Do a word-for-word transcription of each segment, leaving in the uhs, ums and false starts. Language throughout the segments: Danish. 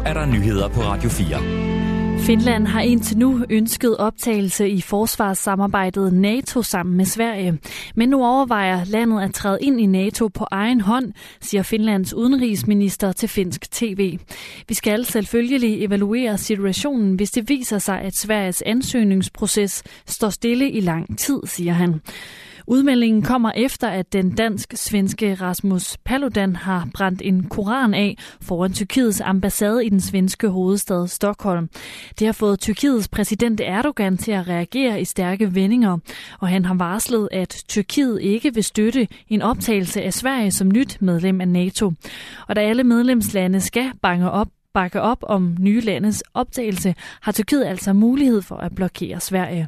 er der nyheder på Radio fire. Finland har indtil nu ønsket optagelse i forsvarssamarbejdet NATO sammen med Sverige. Men nu overvejer landet at træde ind i NATO på egen hånd, siger Finlands udenrigsminister til finsk tv. Vi skal selvfølgelig evaluere situationen, hvis det viser sig, at Sveriges ansøgningsproces står stille i lang tid, siger han. Udmeldingen kommer efter, at den dansk-svenske Rasmus Paludan har brændt en koran af foran Tyrkiets ambassade i den svenske hovedstad Stockholm. Det har fået Tyrkiets præsident Erdogan til at reagere i stærke vendinger, og han har varslet, at Tyrkiet ikke vil støtte en optagelse af Sverige som nyt medlem af NATO. Og da alle medlemslande skal banke op, bakke op om nye landes optagelse, har Tyrkiet altså mulighed for at blokere Sverige.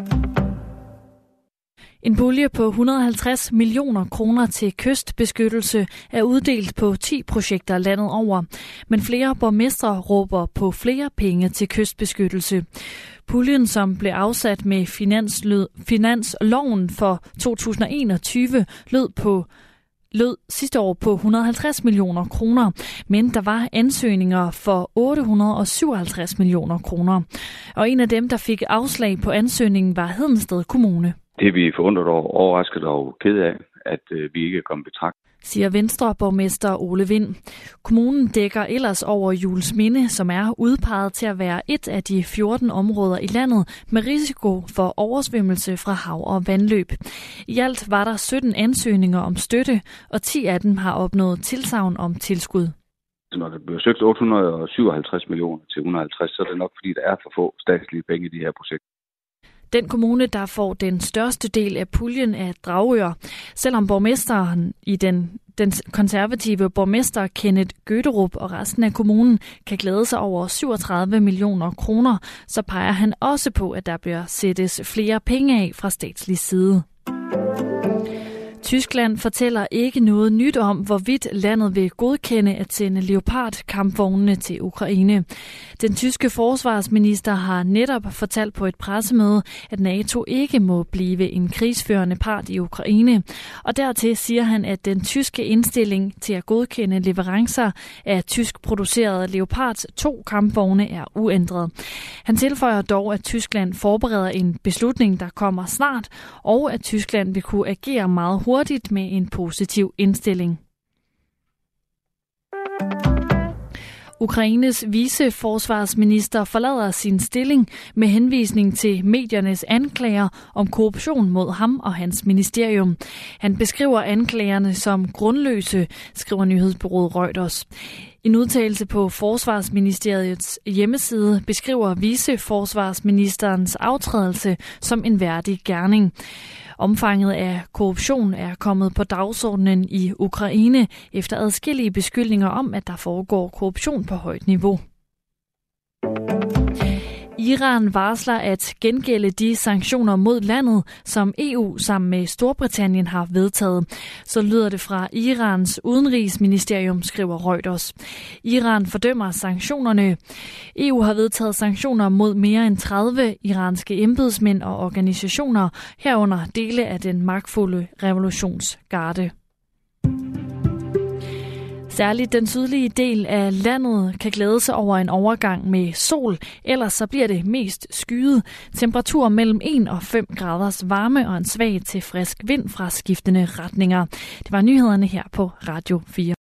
En pulje på et hundrede og halvtreds millioner kroner til kystbeskyttelse er uddelt på ti projekter landet over, men flere borgmestre råber på flere penge til kystbeskyttelse. Puljen, som blev afsat med finansloven for to tusind og enogtyve, lød på lød sidste år på et hundrede og halvtreds millioner kroner, men der var ansøgninger for otte hundrede og syvoghalvtreds millioner kroner. Og en af dem, der fik afslag på ansøgningen, var Hedensted Kommune. Det er vi forundret over, overrasket og ked af, at øh, vi ikke er kommet betragt, siger Venstre-borgmester Ole Vind. Kommunen dækker ellers over Juelsminde, som er udpeget til at være et af de fjorten områder i landet med risiko for oversvømmelse fra hav og vandløb. I alt var der sytten ansøgninger om støtte, og ti af dem har opnået tilsagn om tilskud. Når der bliver søgt otte hundrede og syvoghalvtreds millioner til et hundrede og halvtreds, så er det nok, fordi der er for få statslige penge i de her projekter. Den kommune, der får den største del af puljen, er Dragør. Selvom borgmesteren i den, den konservative borgmester Kenneth Gøderup og resten af kommunen kan glæde sig over syvogtredive millioner kroner, så peger han også på, at der bliver sættes flere penge af fra statslig side. Tyskland fortæller ikke noget nyt om, hvorvidt landet vil godkende at sende Leopard-kampvognene til Ukraine. Den tyske forsvarsminister har netop fortalt på et pressemøde, at NATO ikke må blive en krigsførende part i Ukraine. Og dertil siger han, at den tyske indstilling til at godkende leverancer af tysk producerede Leopard to kampvogne er uændret. Han tilføjer dog, at Tyskland forbereder en beslutning, der kommer snart, og at Tyskland vil kunne agere meget hurtigt hurtigt med en positiv indstilling. Ukraines viceforsvarsminister forlader sin stilling med henvisning til mediernes anklager om korruption mod ham og hans ministerium. Han beskriver anklagerne som grundløse, skriver nyhedsbureauet Reuters. En udtalelse på Forsvarsministeriets hjemmeside beskriver viceforsvarsministerens aftrædelse som en værdig gerning. Omfanget af korruption er kommet på dagsordenen i Ukraine efter adskillige beskyldninger om, at der foregår korruption på højt niveau. Iran varsler at gengælde de sanktioner mod landet, som E U sammen med Storbritannien har vedtaget. Så lyder det fra Irans udenrigsministerium, skriver Reuters. Iran fordømmer sanktionerne. E U har vedtaget sanktioner mod mere end tredive iranske embedsmænd og organisationer, herunder dele af den magtfulde revolutionsgarde. Særligt den sydlige del af landet kan glæde sig over en overgang med sol, ellers så bliver det mest skyet. Temperatur mellem en og fem graders varme og en svag til frisk vind fra skiftende retninger. Det var nyhederne her på Radio fire.